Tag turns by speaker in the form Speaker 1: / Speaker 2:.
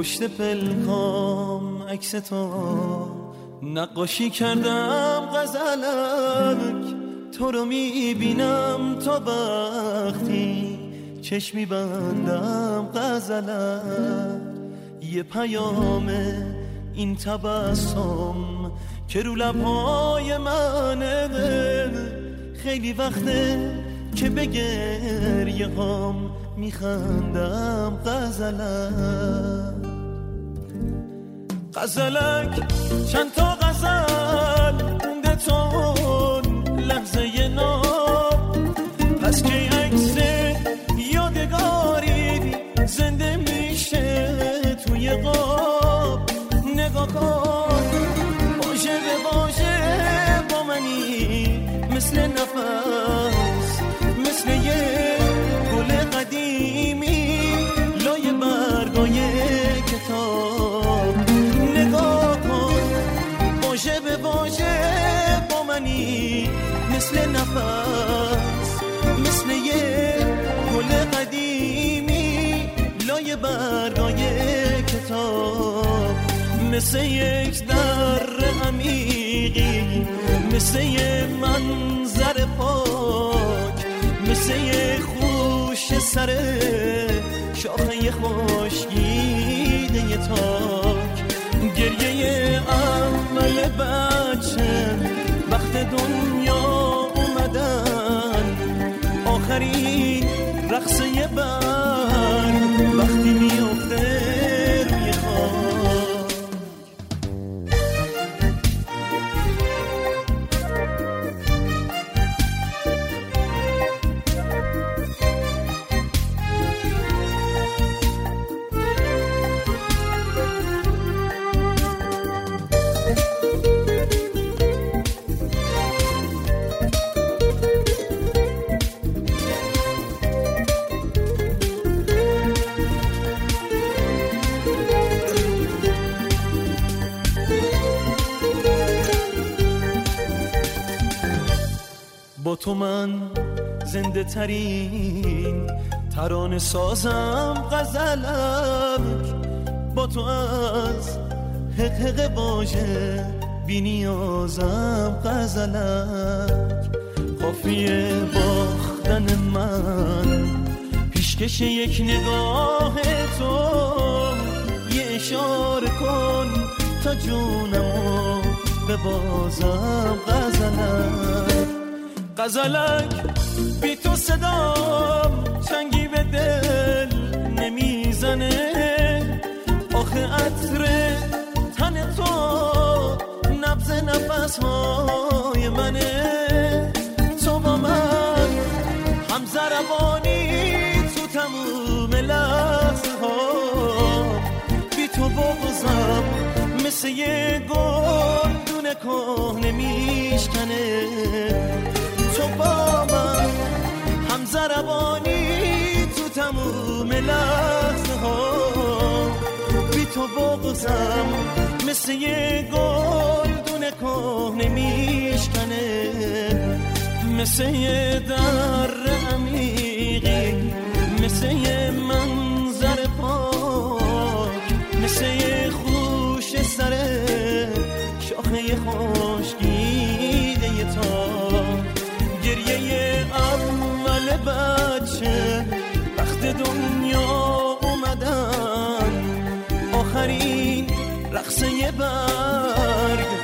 Speaker 1: پشت پلکام عکس تو نقاشی کردم غزلک، تو رو میبینم تا وقتی چشمی بندم غزلک. یه پیامه این تبسم که رو لبهای منه، خیلی وقته که به گریه هام میخندم غزلک. غزلک چند تا غزل مونده تون لحظه ناب، پس که عکس یادگاری زنده میشه توی قاب. نگاه کن باشه به باشه با منی، مثل نفس مثل یه گل قدیمی لای برگای کتاب. نگاه کن باشه به باشه با منی، مثل نفس مثل یه گل قدیمی لای برگای کتاب. مثل یک در عمیقی، مثل یه منظر پاک، مثل یه خوش سر شاخه خشکیده یه تاک. گریه اول بچه وقت دنیا اومدن، آخرین رقصه برگ وقتی میفته روی خاک. با تو من زنده ترین ترانه سازم غزلک، با تو از حق واژه بی نیازم غزلک. قافیه باختن من پیشکش یک نگاه تو، یه اشاره کن تا جونمو ببازم غزلک. غزلک بی تو صدام چنگی به دل نمیزنه، آخه عطر تن تو نبض نفسهای منه. تو با من هم ضربانی تو تموم لحظه ها، بی تو بغضم مثل یه گلدون کهنه میشکنه. تو با من هم ضربانی تو تموم لحظه ها، بی تو بغضم مثل یه گلدون کهنه میشکنه. مثل یه در عمیقی، مثل یه منظر پاک، مثل یه خوش سر شاخه خشکیده یه تاک. گریه اول بچه وقت دنیا اومدن، آخرین رقصه برگ